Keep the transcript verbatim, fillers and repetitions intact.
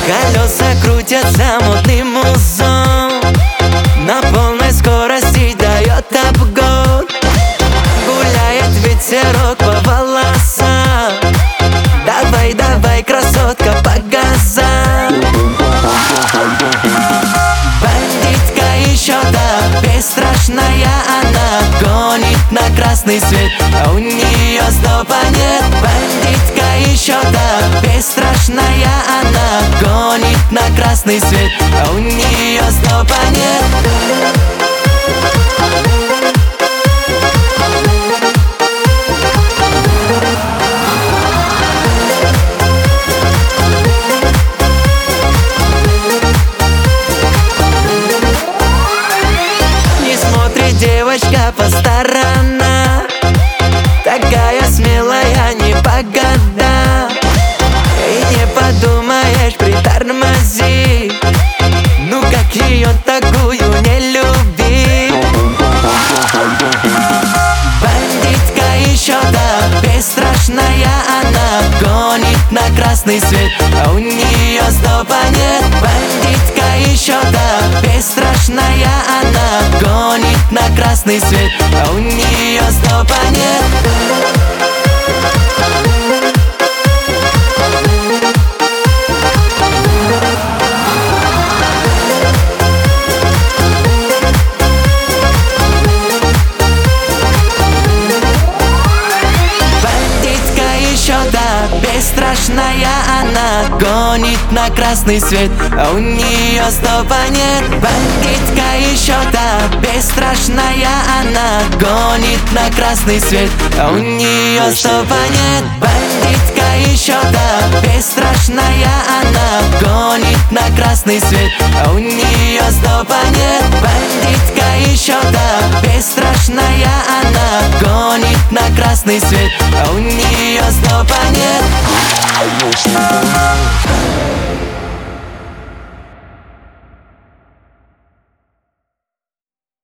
Колеса крутятся модным узом, на полной скорости дает обгон. Гуляет ветерок по волосам, давай, давай, красотка, по газам. Бандитка еще та, бесстрашная она, гонит на красный свет, а у нее стопа нет. Бандитка еще та, бесстрашная она, гонит на красный свет, а у нее стопа нет. Девочка по сторонам, такая смелая, не по годам. И не подумаешь, притормози, ну как ее такую не любить. Бандитка еще та, бесстрашная она, гонит на красный свет, а у нее стопа нет. Бандитка еще та, бесстрашная она, гонит на красный свет, а у нее стопа нет. Бесстрашная она, гонит на красный свет, а у нее стопа нет. Бандитка еще та, бесстрашная она, гонит на красный свет, а у нее стопа нет. Бандитка еще та, бесстрашная она, гонит на красный свет, а у нее стопа нет. Бандитка еще та, бесстрашная она, гонит на красный свет, а у нее стопа нет.